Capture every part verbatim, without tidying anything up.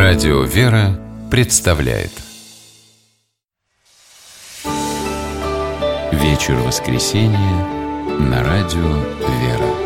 Радио «Вера» представляет Вечер воскресенья на Радио «Вера».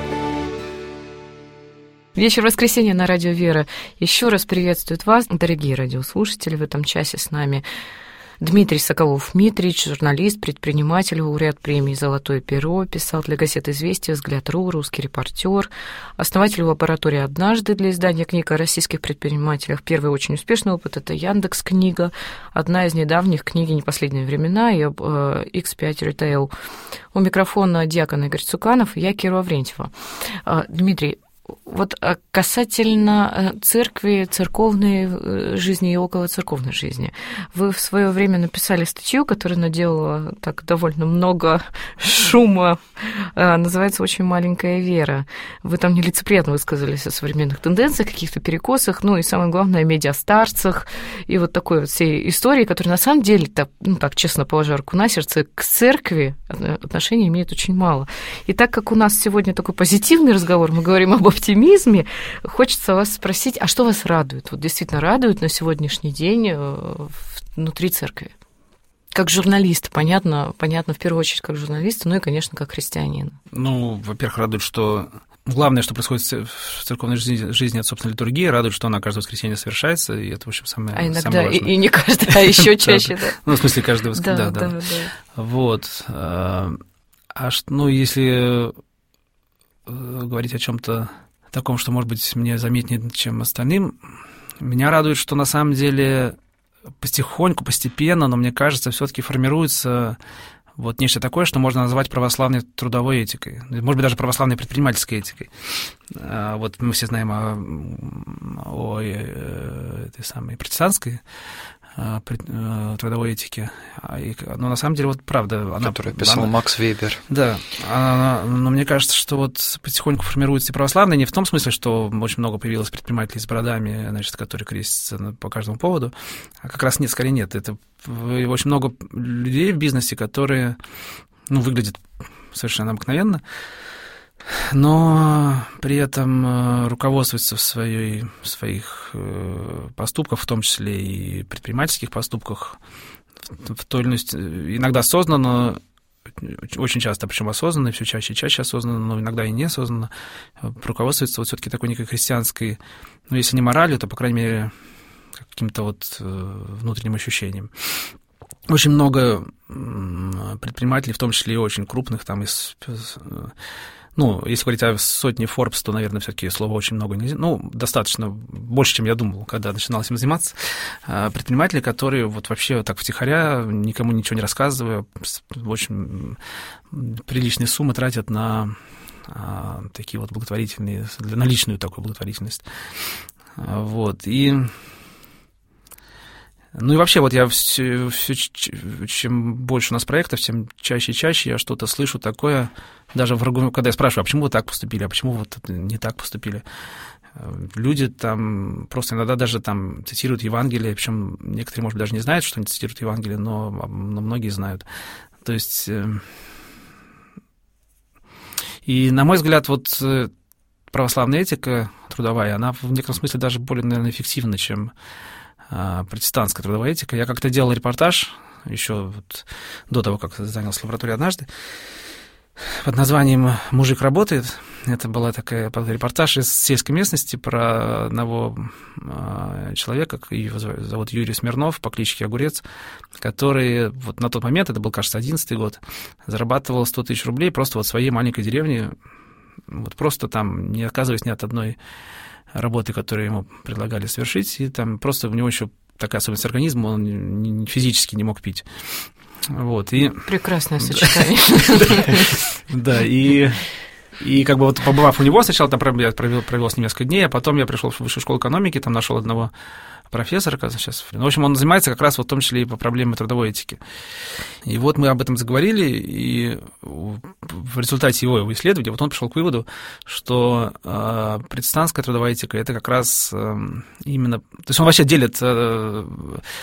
Вечер воскресенья на Радио «Вера» еще раз приветствует вас, дорогие радиослушатели. В этом часе с нами Дмитрий Соколов-Митрич, журналист, предприниматель, лауреат премии «Золотое перо», писал для газеты «Известия», «Взгляд.ру», «Русский репортер», основатель лаборатории «Однажды» для издания книг о российских предпринимателях. Первый очень успешный опыт – это Яндекс.Книга, одна из недавних книги «Не последние времена» и икс пять Retail. У микрофона Диакон Игорь Цуканов и я, Кира Аврентьева. Дмитрий, вот касательно церкви, церковной жизни и околоцерковной жизни. Вы в свое время написали статью, которая наделала так довольно много шума. Называется «Очень маленькая вера». Вы там нелицеприятно высказались о современных тенденциях, каких-то перекосах, ну и самое главное, о медиастарцах, и вот такой вот всей истории, которая на самом деле, так, ну так, честно положа руку на сердце, к церкви отношения имеет очень мало. И так как у нас сегодня такой позитивный разговор, мы говорим об оптимизме, хочется вас спросить, а что вас радует? Вот действительно радует на сегодняшний день внутри церкви? Как журналист, понятно, понятно, в первую очередь как журналист, ну и, конечно, как христианин. Ну, во-первых, радует, что главное, что происходит в церковной жизни, жизни, это, собственно, литургия, радует, что она каждое воскресенье совершается, и это, в общем, самое, а иногда самое важное. И, и не каждое, а еще чаще, да. Ну, в смысле, каждое воскресенье, да, да. Вот. А ну, если говорить о чем-то таком, что, может быть, мне заметнее, чем остальным, меня радует, что на самом деле потихоньку, постепенно, но мне кажется, все-таки формируется вот нечто такое, что можно назвать православной трудовой этикой, может быть, даже православной предпринимательской этикой. Вот мы все знаем о, о этой самой протестантской трудовой этике. Но на самом деле, вот правда... Она, которую писал она, Макс Вебер. Да. Она, но мне кажется, что вот потихоньку формируется и православная, не в том смысле, что очень много появилось предпринимателей с бородами, значит, которые крестятся по каждому поводу, а как раз нет, скорее нет. Это очень много людей в бизнесе, которые, ну, выглядят совершенно обыкновенно, но при этом руководствуются в, своей, в своих поступках, в том числе и предпринимательских поступках, в той или иной, иногда осознанно, очень часто, причем осознанно, все чаще и чаще осознанно, но иногда и неосознанно, руководствуются вот все-таки такой некой христианской, ну, если не моралью, то, по крайней мере, каким-то вот внутренним ощущением. Очень много предпринимателей, в том числе и очень крупных, там из... Ну, если говорить о сотне Forbes, то, наверное, все-таки слова очень много нельзя. Ну, достаточно, больше, чем я думал, когда начинал этим заниматься. Предприниматели, которые вот вообще так втихаря, никому ничего не рассказывая, очень приличные суммы тратят на такие вот благотворительные, на личную такую благотворительность. Вот, и... Ну и вообще, вот я все, все, чем больше у нас проектов, тем чаще и чаще я что-то слышу такое, даже в аргумент, когда я спрашиваю, а почему вы так поступили, а почему вот не так поступили, люди там просто иногда даже там цитируют Евангелие, причем некоторые, может быть, даже не знают, что они цитируют Евангелие, но, но многие знают. То есть, и, на мой взгляд, вот православная этика трудовая, она в некотором смысле даже более, наверное, эффективна, чем протестантская трудовая этика. Я как-то делал репортаж еще вот до того, как занялся лабораторией «Однажды», под названием «Мужик работает». Это была такая репортаж из сельской местности про одного человека, его зовут Юрий Смирнов по кличке Огурец, который вот на тот момент, это был, кажется, одиннадцатый год, зарабатывал сто тысяч рублей просто вот в своей маленькой деревне, вот просто там, не отказываясь ни от одной работы, которые ему предлагали совершить, и там просто у него еще такая особенность организма, он физически не мог пить. Вот, и... Прекрасное сочетание. Да, и... И как бы вот побывав у него, сначала там я провел, провел с ним несколько дней, а потом я пришел в высшую школу экономики, там нашел одного профессора, сейчас. В общем, он занимается как раз вот в том числе и по проблеме трудовой этики. И вот мы об этом заговорили, и в результате его исследования вот он пришел к выводу, что э, протестантская трудовая этика – это как раз э, именно… То есть он вообще делит… Э,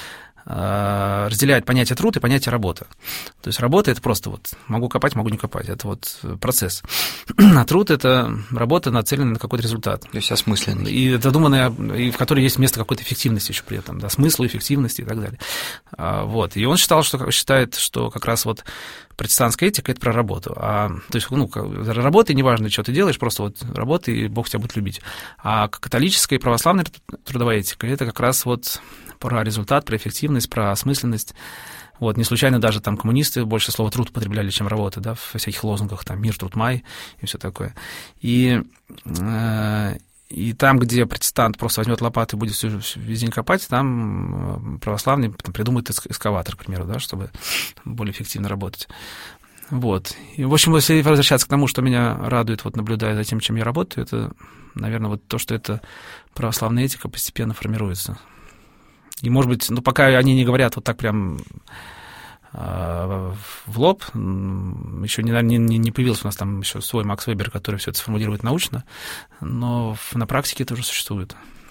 разделяет понятие труд и понятие работа. То есть работа — это просто вот могу копать, могу не копать, это вот процесс. А труд — это работа, нацеленная на какой-то результат. То есть осмысленный. И задуманная, и в которой есть место какой-то эффективности еще при этом, да, смысла, эффективности и так далее. Вот. И он считал, что, считает, что как раз вот протестантская этика — это про работу. А, то есть, ну, работай, неважно, что ты делаешь, просто вот работай, и Бог тебя будет любить. А католическая и православная трудовая этика — это как раз вот про результат, про эффективность, про осмысленность. Вот, не случайно даже там коммунисты больше слова «труд» употребляли, чем «работа», да, в всяких лозунгах, там «мир, труд, май» и все такое. И, э, и там, где протестант просто возьмет лопату и будет всю, весь день копать, там православный там, придумает экскаватор, к примеру, да, чтобы более эффективно работать. Вот. И, в общем, если возвращаться к тому, что меня радует, вот, наблюдая за тем, чем я работаю, это, наверное, вот то, что эта православная этика постепенно формируется. И, может быть, ну, пока они не говорят вот так прям э, в лоб, еще не, не, не появился у нас там еще свой Макс Вебер, который все это сформулирует научно, но на практике это уже существует.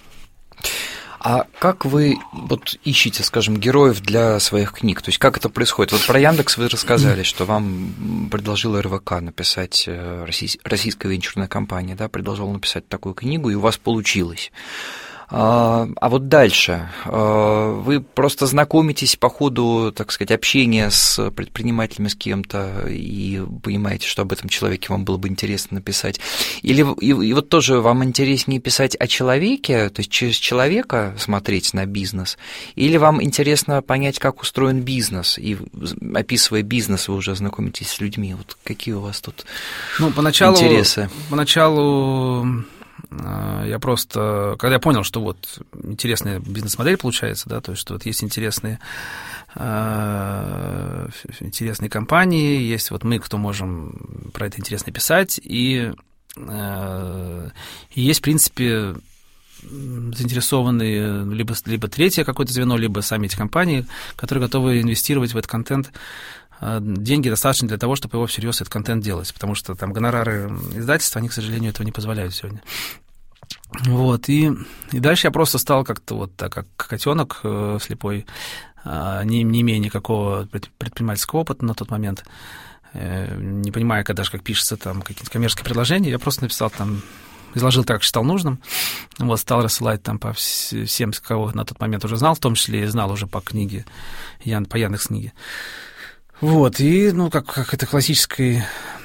А как вы вот ищете, скажем, героев для своих книг? То есть как это происходит? Вот про Яндекс вы рассказали, что вам предложила эр вэ ка написать, российская венчурная компания, да, предложила написать такую книгу, и у вас получилось. А, а вот дальше вы просто знакомитесь по ходу, так сказать, общения с предпринимателями, с кем-то, и понимаете, что об этом человеке вам было бы интересно написать. Или и, и вот тоже вам интереснее писать о человеке, то есть через человека смотреть на бизнес, или вам интересно понять, как устроен бизнес, и описывая бизнес, вы уже знакомитесь с людьми. Вот какие у вас тут ну, поначалу, интересы? Поначалу я просто, когда я понял, что вот интересная бизнес-модель получается, да, то есть что вот есть интересные, э, интересные компании, есть вот мы, кто можем про это интересно писать, и, э, и есть, в принципе, заинтересованные либо, либо третье какое-то звено, либо сами эти компании, которые готовы инвестировать в этот контент деньги достаточно для того, чтобы его всерьез этот контент делать, потому что там гонорары издательства, они, к сожалению, этого не позволяют сегодня. Вот, и, и дальше я просто стал как-то вот так, как котенок э, слепой, э, не, не имея никакого предпринимательского опыта на тот момент, э, не понимая, когда же как пишется там какие-то коммерческие предложения, я просто написал там, изложил так, как считал нужным, вот, стал рассылать там по всем, кого на тот момент уже знал, в том числе и знал уже по книге, по Яндекс.Книге. Вот, и, ну, как, как это классической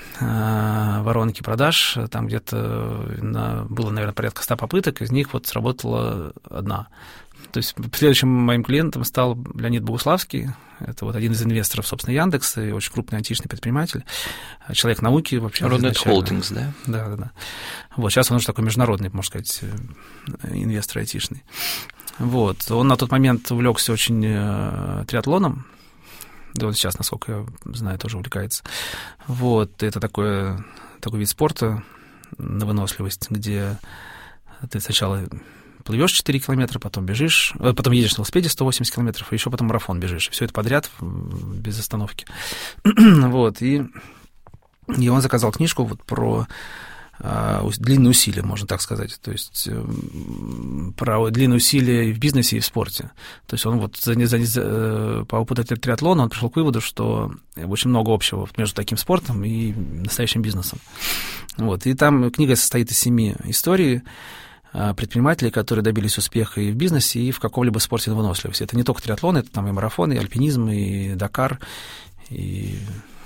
э, воронки продаж, там где-то на, было, наверное, порядка ста попыток, из них вот сработала одна. То есть следующим моим клиентом стал Леонид Богуславский, это вот один из инвесторов, собственно, Яндекса, и очень крупный айтишный предприниматель, человек науки вообще. Рунет Холдингс, да? Да, да, да. Вот, сейчас он уже такой международный, можно сказать, инвестор айтишный. Вот, он на тот момент увлекся очень э, триатлоном, да, он сейчас, насколько я знаю, тоже увлекается. Вот, это такой, такой вид спорта на выносливость, где ты сначала плывешь четыре километра, потом бежишь, потом едешь на велосипеде сто восемьдесят километров, и еще потом марафон бежишь. Все это подряд, без остановки. Вот, и, и он заказал книжку вот про длинные усилия, можно так сказать, то есть про длинные усилия и в бизнесе, и в спорте. То есть он вот за, за, по опыту триатлона он пришел к выводу, что очень много общего между таким спортом и настоящим бизнесом. Вот. И там книга состоит из семи историй предпринимателей, которые добились успеха и в бизнесе, и в каком-либо спорте на выносливости. Это не только триатлон, это там и марафон, и альпинизм, и Дакар, и...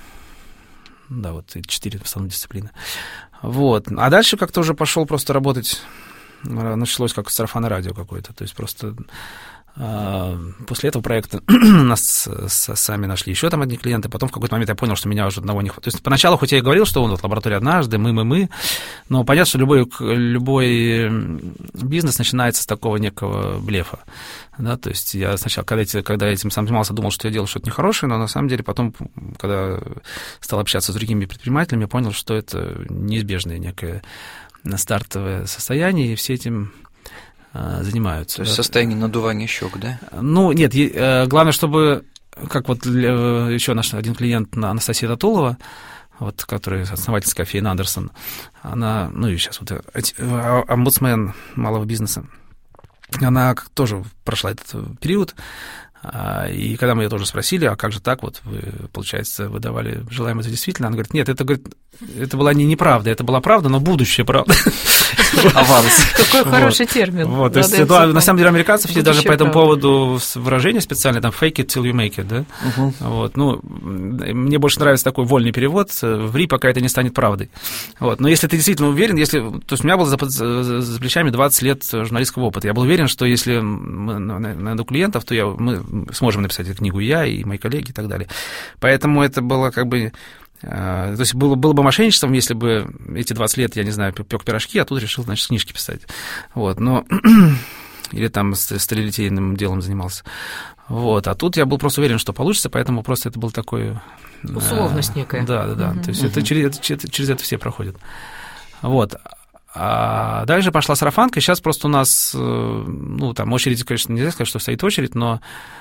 Да, вот и четыре в основном дисциплины. Вот. А дальше как-то уже пошел просто работать, началось как сарафанное радио какое-то, то есть просто э, после этого проекта нас с, сами нашли еще там одни клиенты, потом в какой-то момент я понял, что меня уже одного не хватает. То есть поначалу, хоть я и говорил, что он вот лаборатория однажды, мы-мы-мы, но понятно, что любой, любой бизнес начинается с такого некого блефа. Да, то есть я сначала, когда, эти, когда этим сам занимался, думал, что я делал что-то нехорошее, но на самом деле потом, когда стал общаться с другими предпринимателями, я понял, что это неизбежное некое стартовое состояние, и все этим а, занимаются. То есть состояние надувания щек, да? Ну, нет, главное, чтобы, как вот еще наш один клиент, Анастасия Татулова, вот, которая основательница кофеина Андерсон, она, ну и сейчас вот омбудсмен малого бизнеса, она тоже прошла этот период, И когда мы ее тоже спросили, а как же так, вот вы, получается, выдавали желаемое за действительно, она говорит, нет, это, говорит, это была не неправда, это была правда, но будущая правда. Аванс. Какой хороший термин. Вот, то есть, на самом деле, американцев есть даже по этому поводу выражение специальное, там, fake it till you make it, да? Вот, ну, мне больше нравится такой вольный перевод, ври, пока это не станет правдой. Вот, но если ты действительно уверен, если, то есть у меня было за, за, за плечами двадцать лет журналистского опыта, я был уверен, что если мы найду клиентов, то я, мы сможем написать эту книгу, я и мои коллеги и так далее. Поэтому это было как бы... То есть было, было бы мошенничеством, если бы эти двадцать лет, я не знаю, пек пирожки, а тут решил, значит, книжки писать. Вот, но... Или там сталелитейным делом занимался. Вот, а тут я был просто уверен, что получится, поэтому просто это был такой... Условность некая. Да, да, да. Угу. То есть угу. это, через, это, через это все проходят. Вот. А дальше пошла сарафанка, и сейчас просто у нас, ну, там, очередь, конечно, нельзя сказать, что стоит очередь, но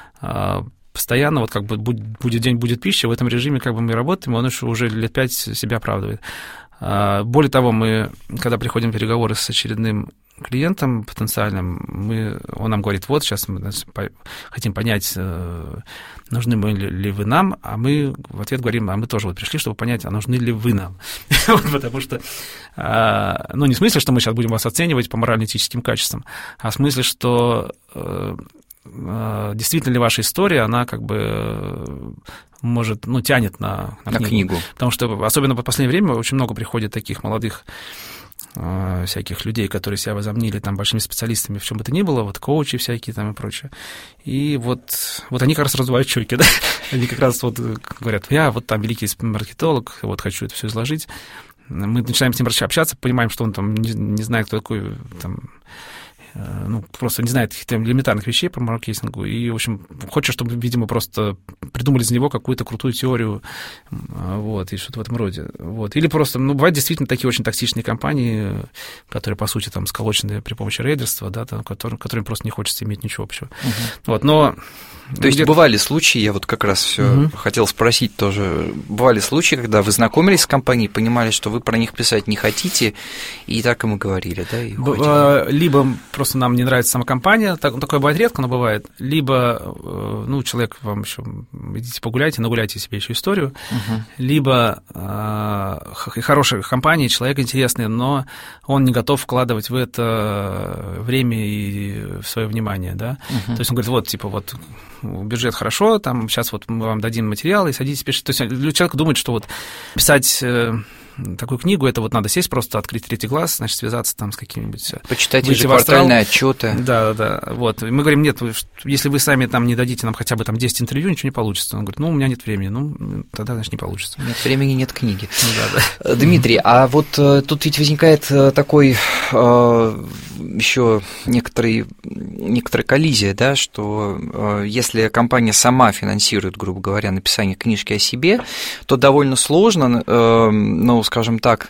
постоянно, вот как бы будет день, будет пища, в этом режиме как бы мы работаем, он уже лет пять себя оправдывает. Более того, мы, когда приходим в переговоры с очередным клиентом потенциальным, мы, он нам говорит, вот, сейчас мы хотим понять, нужны мы ли вы нам, а мы в ответ говорим, а мы тоже вот пришли, чтобы понять, а нужны ли вы нам. Потому что, ну, не в смысле, что мы сейчас будем вас оценивать по морально-этическим качествам, а в смысле, что действительно ли ваша история, она как бы может, ну, тянет на, на, на книгу. книгу. Потому что, особенно в последнее время, очень много приходит таких молодых э, всяких людей, которые себя возомнили там большими специалистами в чем бы то ни было, вот коучи всякие там и прочее. И вот, вот они как раз раздувают чуйки, да? Они как раз вот говорят, я вот там великий маркетолог, вот хочу это все изложить. Мы начинаем с ним общаться, понимаем, что он там не, не знает, кто такой там... ну, просто не знает каких-то элементарных вещей по маркетингу, и, в общем, хочет, чтобы, видимо, просто придумали за него какую-то крутую теорию, вот, и что-то в этом роде, вот. Или просто, ну, бывают действительно такие очень токсичные компании, которые, по сути, там, сколочены при помощи рейдерства, да, там, которым, которым просто не хочется иметь ничего общего, uh-huh. вот, но... То есть бывали случаи, я вот как раз все uh-huh. хотел спросить тоже, бывали случаи, когда вы знакомились с компанией, понимали, что вы про них писать не хотите, и так им и говорили, да? И Б- либо просто нам не нравится сама компания, так, такое бывает редко, но бывает, либо, ну, человек вам еще, идите погуляйте, нагуляйте себе еще историю, uh-huh. либо э, хорошая компания, человек интересный, но он не готов вкладывать в это время и свое внимание, да, uh-huh. то есть он говорит, вот, типа, вот, бюджет хорошо, там, сейчас вот мы вам дадим материал, и садитесь, пишите. То есть человек думает, что вот писать такую книгу, это вот надо сесть, просто открыть третий глаз, значит, связаться там с какими-нибудь... Почитать ежеквартальные отчеты. Да, да, вот. И мы говорим, нет, если вы сами там не дадите нам хотя бы там десять интервью, ничего не получится. Он говорит, ну, у меня нет времени, ну, тогда, значит, не получится. Нет времени, нет книги. Да, да. Дмитрий, а вот тут ведь возникает такой еще некоторый, некоторая коллизия, да, что если компания сама финансирует, грубо говоря, написание книжки о себе, то довольно сложно, ну, скажем так,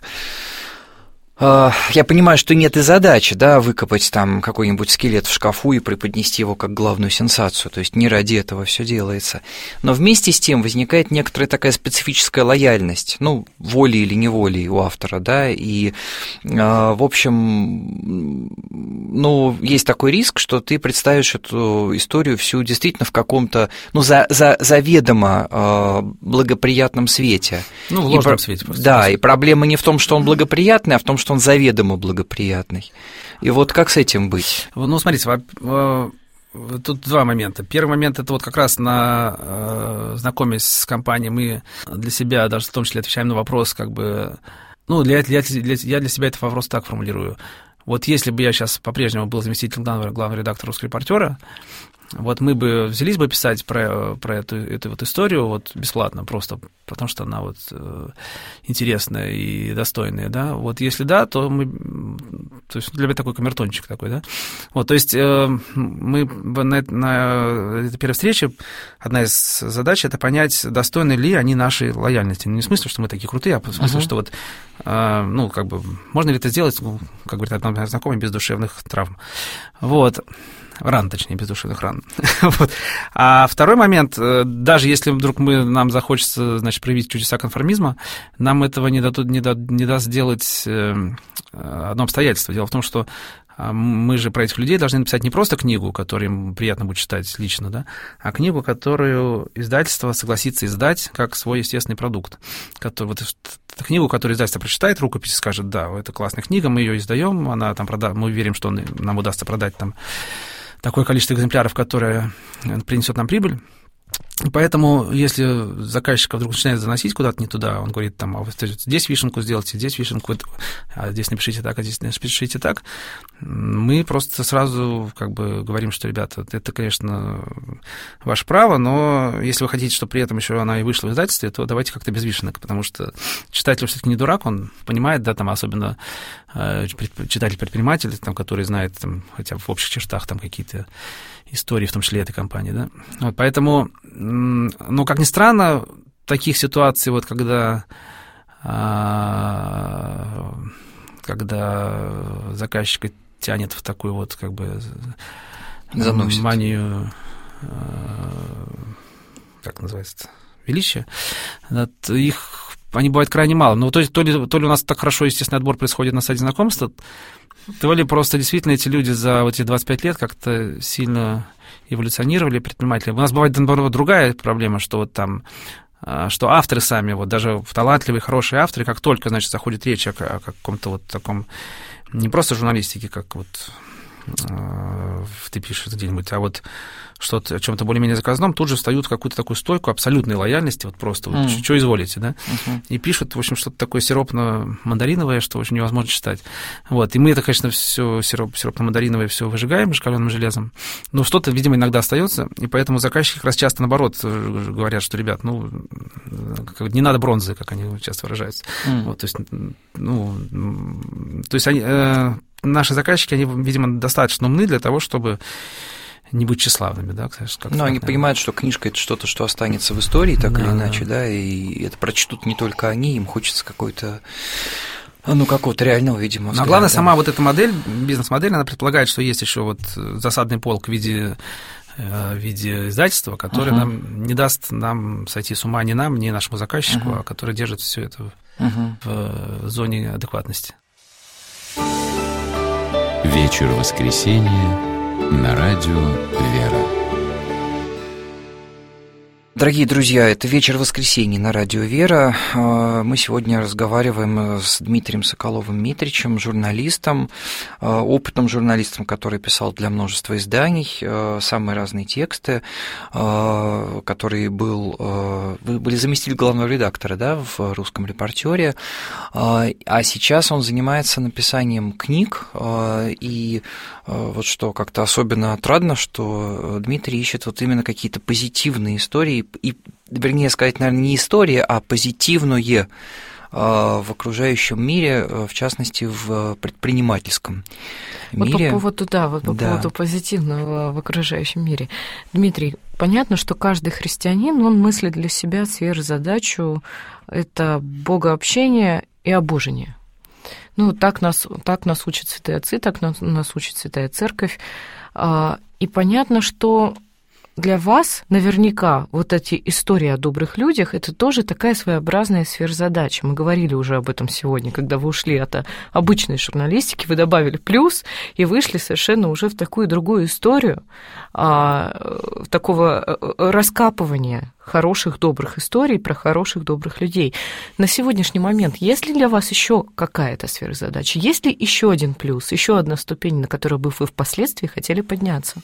я понимаю, что нет и задачи, да, выкопать там какой-нибудь скелет в шкафу и преподнести его как главную сенсацию, то есть не ради этого все делается. Но вместе с тем возникает некоторая такая специфическая лояльность, ну, волей или неволей у автора, да, и, в общем, ну, есть такой риск, что ты представишь эту историю всю действительно в каком-то, ну, за, за, заведомо благоприятном свете. Ну, в ложном и, свете просто. Да, и проблема не в том, что он благоприятный, а в том, что он заведомо благоприятный. И вот как с этим быть? Ну, смотрите, тут два момента. Первый момент – это вот как раз на знакомясь с компанией, мы для себя даже в том числе отвечаем на вопрос, как бы, ну, для, для, для, я для себя этот вопрос так формулирую. Вот если бы я сейчас по-прежнему был заместителем главного, главного редактора «Русского репортера», вот мы бы взялись бы писать про, про эту, эту вот историю вот бесплатно, просто потому что она вот э, интересная и достойная, да, вот если да, то мы, то есть для меня такой камертончик такой, да, вот, то есть э, мы на, на этой первой встрече, одна из задач — это понять, достойны ли они нашей лояльности, не в смысле, что мы такие крутые, а в смысле, uh-huh. что вот, э, ну, как бы, можно ли это сделать, ну, как говорит одна знакомая, без душевных травм, вот. Ран, точнее, без душевных ран. Вот. А второй момент, даже если вдруг мы, нам захочется, значит, проявить чудеса конформизма, нам этого не, дадут, не, да, не даст сделать одно обстоятельство. Дело в том, что мы же про этих людей должны написать не просто книгу, которую им приятно будет читать лично, да, а книгу, которую издательство согласится издать как свой естественный продукт. Который, вот, эту книгу, которую издательство прочитает, рукопись, и скажет, да, это классная книга, мы ее издаем, она там прода... мы верим, что нам удастся продать там такое количество экземпляров, которое принесет нам прибыль. И поэтому, если заказчик вдруг начинает заносить куда-то не туда, он говорит, там, а вы здесь вишенку сделайте, здесь вишенку, а здесь напишите так, а здесь напишите так, мы просто сразу как бы говорим, что, ребята, это, конечно, ваше право, но если вы хотите, чтобы при этом еще она и вышла в издательстве, то давайте как-то без вишенок, потому что читатель все-таки не дурак, он понимает, да, там, особенно читатель-предприниматель, там, который знает, там, хотя бы в общих чертах там какие-то истории, в том числе этой компании, да. Вот, поэтому, ну, как ни странно, таких ситуаций, вот, когда, когда заказчика тянет в такую вот, как бы, заносит. Манию, как называется, величия, их, они бывают крайне мало. Но то, то, ли, то ли у нас так хорошо естественный отбор происходит на сайте знакомства, то ли просто действительно эти люди за вот эти двадцать пять лет как-то сильно эволюционировали, предприниматели. У нас бывает, наоборот, другая проблема, что вот там, что авторы сами, вот даже талантливые, хорошие авторы, как только, значит, заходит речь о, о каком-то вот таком, не просто журналистике, как вот ты пишешь где-нибудь, а вот что-то, о чем-то более-менее заказном, тут же встают в какую-то такую стойку абсолютной лояльности, вот просто, вот, mm. что изволите, да, uh-huh. и пишут, в общем, что-то такое сиропно-мандариновое, что, в общем, невозможно читать. Вот, и мы это, конечно, все сироп, сиропно-мандариновое все выжигаем каленым железом, но что-то, видимо, иногда остается, и поэтому заказчики как раз часто, наоборот, говорят, что, ребят, ну, не надо бронзы, как они часто выражаются. Mm. Вот, то есть, ну, то есть они... Э, наши заказчики, они, видимо, достаточно умны для того, чтобы не быть тщеславными, да, как но они понимают, что книжка — это что-то, что останется в истории, так да, или иначе, да. да, и это прочтут не только они, им хочется какой-то, ну, какого-то реального, видимо, взгляда. Но главное, да. сама вот эта модель, бизнес-модель, она предполагает, что есть еще вот засадный полк в виде, в виде издательства, который uh-huh. нам не даст нам сойти с ума ни нам, ни нашему заказчику, uh-huh. а который держит все это uh-huh. в зоне адекватности. Вечер воскресенья на радио «Вера». Дорогие друзья, это вечер воскресенья на радио «Вера». Мы сегодня разговариваем с Дмитрием Соколовым-Митричем, журналистом, опытным журналистом, который писал для множества изданий самые разные тексты, который был... Вы были заместитель главного редактора, да, в «Русском репортере», а сейчас он занимается написанием книг, и вот что как-то особенно отрадно, что Дмитрий ищет вот именно какие-то позитивные истории, и, вернее сказать, наверное, не истории, а позитивное в окружающем мире, в частности, в предпринимательском мире. Вот по поводу, да, вот по да. поводу позитивного в окружающем мире. Дмитрий, понятно, что каждый христианин, он мыслит для себя сверхзадачу – это богообщение и обожение. Ну, так нас, так нас учат святые отцы, так нас, нас учит Святая Церковь. И понятно, что для вас наверняка вот эти истории о добрых людях – это тоже такая своеобразная сверхзадача. Мы говорили уже об этом сегодня, когда вы ушли от обычной журналистики, вы добавили плюс и вышли совершенно уже в такую другую историю, а, такого раскапывания хороших, добрых историй про хороших, добрых людей. На сегодняшний момент есть ли для вас еще какая-то сверхзадача? Есть ли еще один плюс, еще одна ступень, на которую бы вы впоследствии хотели подняться?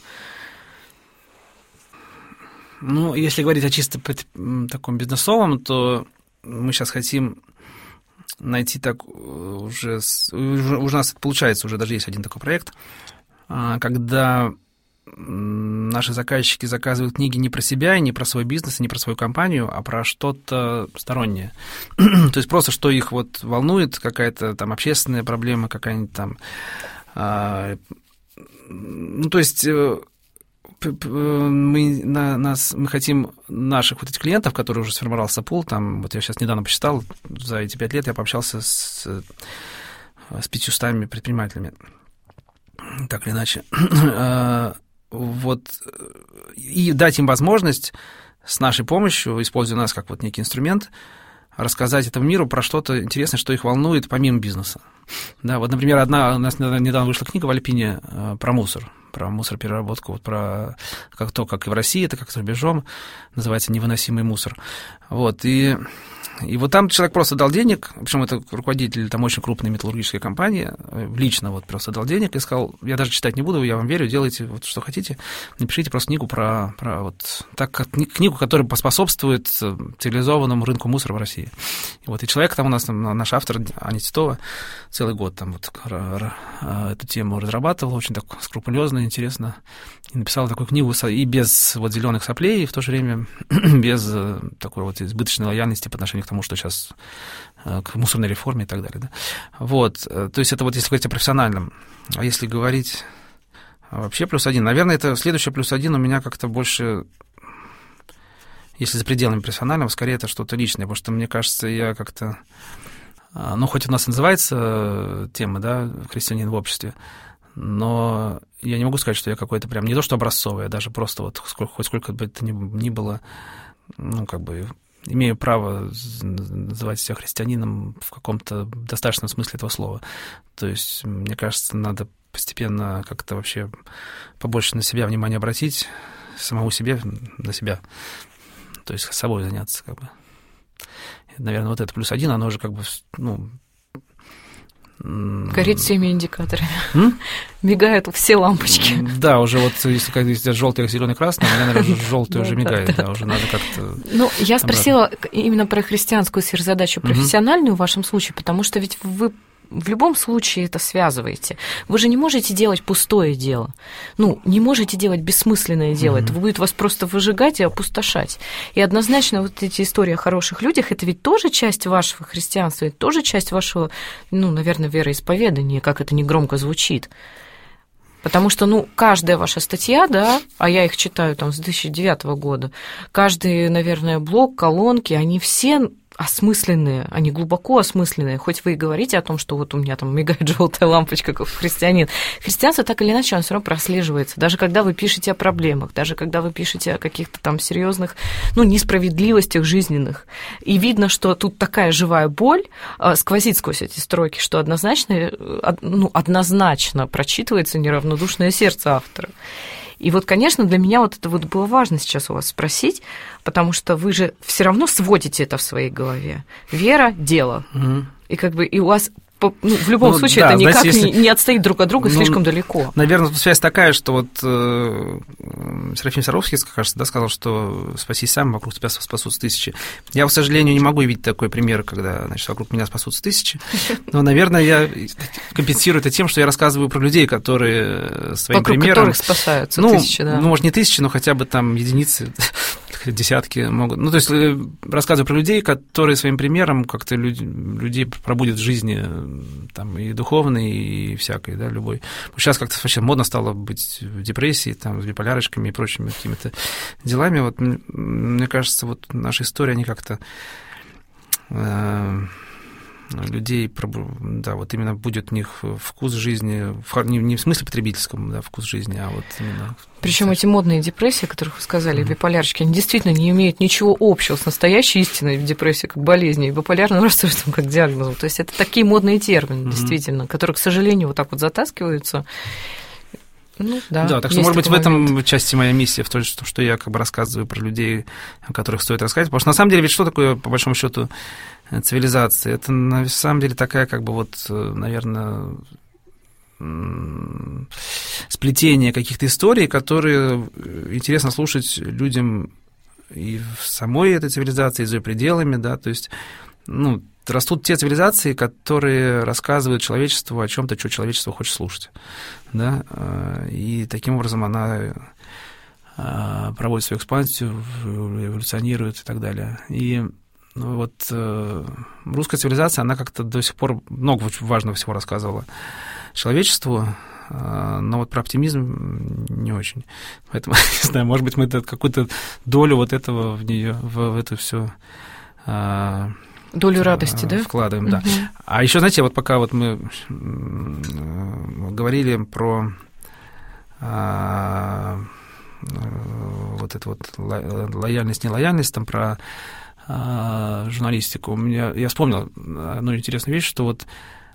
Ну, если говорить о чисто таком бизнесовом, то мы сейчас хотим найти так уже... Уже у нас получается, уже даже есть один такой проект, когда наши заказчики заказывают книги не про себя, и не про свой бизнес, и не про свою компанию, а про что-то стороннее. То есть просто что их вот волнует, какая-то там общественная проблема, какая-нибудь там... Ну, то есть... Мы, на, нас, мы хотим наших вот этих клиентов, которые уже сформировался пул, там, вот я сейчас недавно посчитал, за эти пять лет я пообщался с, с пятьюстами предпринимателями, так или иначе, вот, и дать им возможность с нашей помощью, используя нас как вот некий инструмент, рассказать этому миру про что-то интересное, что их волнует помимо бизнеса. Да, вот, например, одна, у нас недавно вышла книга в Альпине про мусор, про мусоропереработку, вот про как то, как и в России, это как за рубежом, называется «Невыносимый мусор». Вот, и... И вот там человек просто дал денег, причем это руководитель там очень крупной металлургической компании, лично вот просто дал денег и сказал: я даже читать не буду, я вам верю, делайте вот что хотите, напишите просто книгу про, про вот так, книгу, которая поспособствует цивилизованному рынку мусора в России. И вот и человек там у нас, наш автор Аня Титова, целый год там вот эту тему разрабатывал, очень так скрупулезно, интересно, и написал такую книгу и без вот зеленых соплей, и в то же время без такой вот избыточной лояльности по отношению к тому, что сейчас к мусорной реформе и так далее. Да? Вот, то есть это вот если говорить о профессиональном. А если говорить вообще плюс один, наверное, это следующее плюс один у меня как-то больше, если за пределами профессионального, скорее это что-то личное, потому что, мне кажется, я как-то, ну, хоть у нас и называется тема, да, христианин в обществе, но я не могу сказать, что я какой-то прям, не то что образцовый, а даже просто вот сколько, хоть сколько бы это ни было, ну, как бы... имею право называть себя христианином в каком-то достаточном смысле этого слова. То есть, мне кажется, надо постепенно как-то вообще побольше на себя внимание обратить, самому себе, на себя. То есть, собой заняться, как бы. Наверное, вот это плюс один, оно уже как бы, ну... Горит всеми индикаторами. М? Мигают все лампочки. Да, уже вот если как желтый, зеленый, красный, у меня, наверное, желтый уже мигает, да, уже надо как-то... Ну, я спросила именно про христианскую сферзадачу, профессиональную в вашем случае, потому что ведь вы в любом случае это связываете. Вы же не можете делать пустое дело. Ну, не можете делать бессмысленное дело. Mm-hmm. Это будет вас просто выжигать и опустошать. И однозначно вот эти истории о хороших людях, это ведь тоже часть вашего христианства, это тоже часть вашего, ну, наверное, вероисповедания, как это негромко звучит. Потому что, ну, каждая ваша статья, да, а я их читаю там с две тысячи девятого года, каждый, наверное, блог, колонки, они все осмысленные, они глубоко осмысленные. Хоть вы и говорите о том, что вот у меня там мигает желтая лампочка, как христианин. Христианство так или иначе, оно все равно прослеживается. Даже когда вы пишете о проблемах, даже когда вы пишете о каких-то там серьезных, ну, несправедливостях жизненных. И видно, что тут такая живая боль сквозит сквозь эти строки, что однозначно, ну, однозначно прочитывается неравнодушное сердце автора. И вот, конечно, для меня вот это вот было важно сейчас у вас спросить, потому что вы же все равно сводите это в своей голове. Вера – дело. Угу. И как бы и у вас... Ну, в любом ну, случае, да, это никак знаете, если... не отстоит друг от друга ну, слишком далеко. Наверное, тут связь такая, что вот э, Серафим Саровский, кажется, да, сказал, что спасись сам, вокруг тебя спасутся тысячи. Я, к сожалению, не могу видеть такой пример, когда, значит, вокруг меня спасутся тысячи. Но, наверное, я компенсирую это тем, что я рассказываю про людей, которые своим вокруг примером... которых спасаются ну, тысячи, да. Ну, может, не тысячи, но хотя бы там единицы... десятки могут... Ну, то есть рассказываю про людей, которые своим примером как-то люди, людей пробудят в жизни там, и духовной, и всякой, да, любой. Сейчас как-то вообще модно стало быть в депрессии, там, с биполярочками и прочими какими-то делами. Вот, мне кажется, вот наши истории, они как-то... Э- людей, да, вот именно будет у них вкус жизни, не в смысле потребительском, да, вкус жизни, а вот именно... Причем эти модные депрессии, о которых вы сказали, mm-hmm. биполярочки, они действительно не имеют ничего общего с настоящей истиной депрессии как болезнью и биполярным расстройством как диагнозом. То есть это такие модные термины, mm-hmm. действительно, которые, к сожалению, вот так вот затаскиваются. Ну, да, да, так что, может быть, в этом части моя миссия, в том, что я как бы рассказываю про людей, о которых стоит рассказать. Потому что, на самом деле, ведь что такое, по большому счету, цивилизация? Это, на самом деле, такая, как бы, вот, наверное, сплетение каких-то историй, которые интересно слушать людям и в самой этой цивилизации, и за ее пределами, да, то есть, ну, растут те цивилизации, которые рассказывают человечеству о чем-то, что человечество хочет слушать, да, и таким образом она проводит свою экспансию, эволюционирует и так далее. И ну, вот русская цивилизация, она как-то до сих пор много важного всего рассказывала человечеству, но вот про оптимизм не очень. Поэтому, не знаю, может быть, мы какую-то долю вот этого в нее, в, в эту всю долю радости, да? Вкладываем, угу. да. А еще, знаете, вот пока вот мы говорили про а, вот эту вот лояльность, нелояльность, там про журналистику. У меня, я вспомнил одну интересную вещь, что вот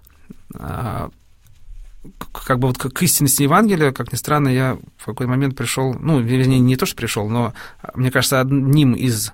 как бы вот к истинности Евангелия, как ни странно, я в какой-то момент пришел, ну, вернее, не то, что пришел, но, мне кажется, одним из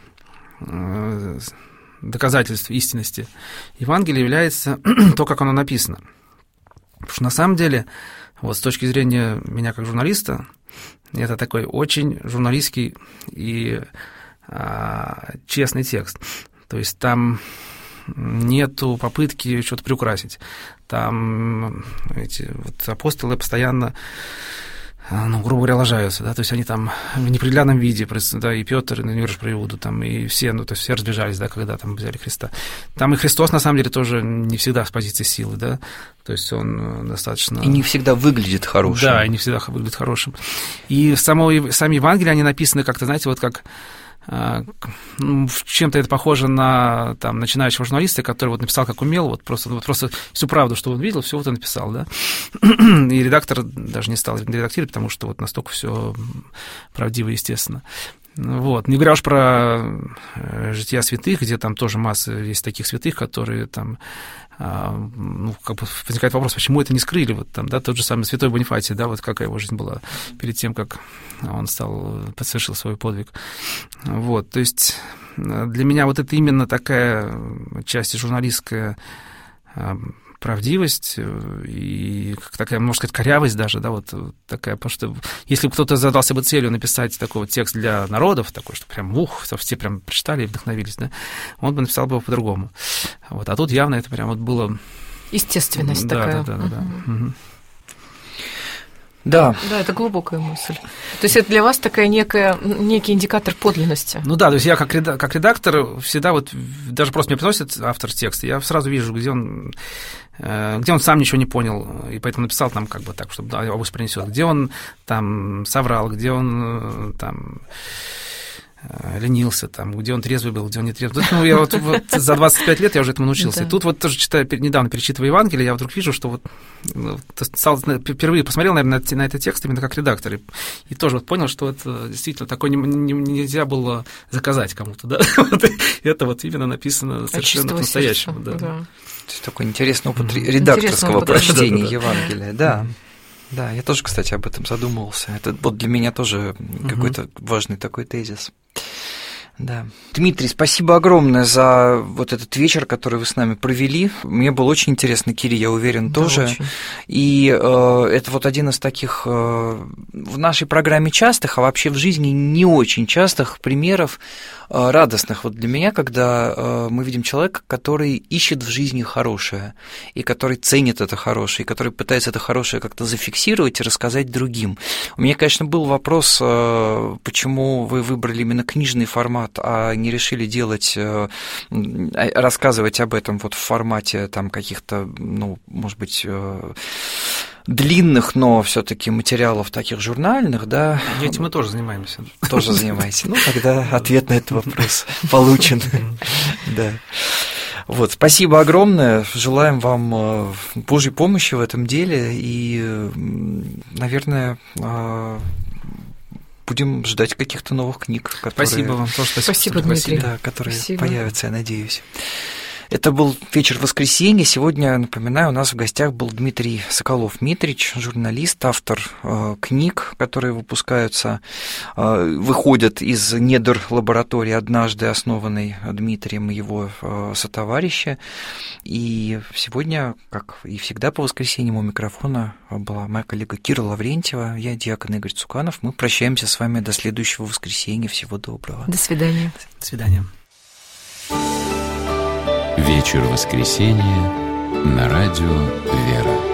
доказательств истинности Евангелия является то, как оно написано. Потому что на самом деле, вот с точки зрения меня как журналиста, это такой очень журналистский и а, честный текст. То есть там нету попытки что-то приукрасить. Там эти вот апостолы постоянно, ну, грубо говоря, лажаются, да, то есть они там в непределенном виде, да, и Петр, и не говоришь про Иуду, там, и все, ну, то есть все разбежались, да, когда там взяли Христа. Там и Христос, на самом деле, тоже не всегда с позиции силы, да, то есть он достаточно... И не всегда выглядит хорошим. Да, и не всегда выглядит хорошим. И в само, сами Евангелия, они написаны как-то, знаете, вот как... Чем-то это похоже на там, начинающего журналиста, который вот написал, как умел, вот просто, вот просто всю правду, что он видел, все вот он написал, да. И редактор даже не стал редактировать, потому что вот настолько все правдиво, естественно. Вот. Не говоря уж про жития святых, где там тоже масса есть таких святых, которые там, ну, как бы возникает вопрос, почему это не скрыли, вот там, да, тот же самый святой Бонифатий, да, вот какая его жизнь была перед тем, как он стал, совершил свой подвиг. Вот, то есть для меня вот это именно такая часть журналистская правдивость и такая, можно сказать, корявость даже, да, вот такая, потому что если бы кто-то задался бы целью написать такой вот текст для народов, такой, что прям, ух, все прям прочитали и вдохновились, да, он бы написал бы его по-другому. Вот, а тут явно это прям вот было... Естественность да, такая. Да, да, да, да. Угу. Да. Да, это глубокая мысль. То есть это для вас такая некая, некий индикатор подлинности. Ну да, то есть я как редактор, как редактор всегда вот, даже просто мне приносит автор текста, я сразу вижу, где он, где он сам ничего не понял, и поэтому написал там как бы так, чтобы да, авось принесет, где он там соврал, где он там ленился, там, где он трезвый был, где он не трезвый. Ну, я вот, вот за двадцать пять лет я уже этому научился. Да. И тут вот тоже читаю, недавно перечитывая Евангелие, я вдруг вижу, что вот стал, впервые посмотрел, наверное, на, на этот текст именно как редактор, и, и тоже вот понял, что это действительно такое не, не, нельзя было заказать кому-то, да. Это вот именно написано совершенно по-настоящему. Да. Да. То есть такой интересный опыт редакторского опыт, прочтения да, Евангелия, да. Да, я тоже, кстати, об этом задумывался. Это вот для меня тоже угу. какой-то важный такой тезис. Да. Дмитрий, спасибо огромное за вот этот вечер, который вы с нами провели. Мне было очень интересно, Кире, я уверен, да, тоже. Очень. И э, это вот один из таких э, в нашей программе частых, а вообще в жизни не очень частых примеров э, радостных вот для меня, когда э, мы видим человека, который ищет в жизни хорошее, и который ценит это хорошее, и который пытается это хорошее как-то зафиксировать и рассказать другим. У меня, конечно, был вопрос, э, почему вы выбрали именно книжный формат, а не решили делать, рассказывать об этом вот в формате там каких-то, ну, может быть, длинных, но все-таки материалов таких журнальных, да. Этим мы тоже занимаемся. Тоже занимаетесь. Ну, тогда ответ на этот вопрос получен. Да. Вот, спасибо огромное. Желаем вам Божьей помощи в этом деле и, наверное, будем ждать каких-то новых книг, которые, спасибо вам тоже, спасибо, спасибо, Дмитрий. Да, которые спасибо. Появятся, я надеюсь. Это был вечер воскресенья. Сегодня, напоминаю, у нас в гостях был Дмитрий Соколов-Митрич, журналист, автор э, книг, которые выпускаются, э, выходят из недр лаборатории «Однажды», основанной Дмитрием и его э, сотоварища. И сегодня, как и всегда по воскресеньям, у микрофона была моя коллега Кира Лаврентьева, я диакон Игорь Цуканов. Мы прощаемся с вами до следующего воскресенья. Всего доброго. До свидания. До свидания. Вечер воскресенья на радио «Вера».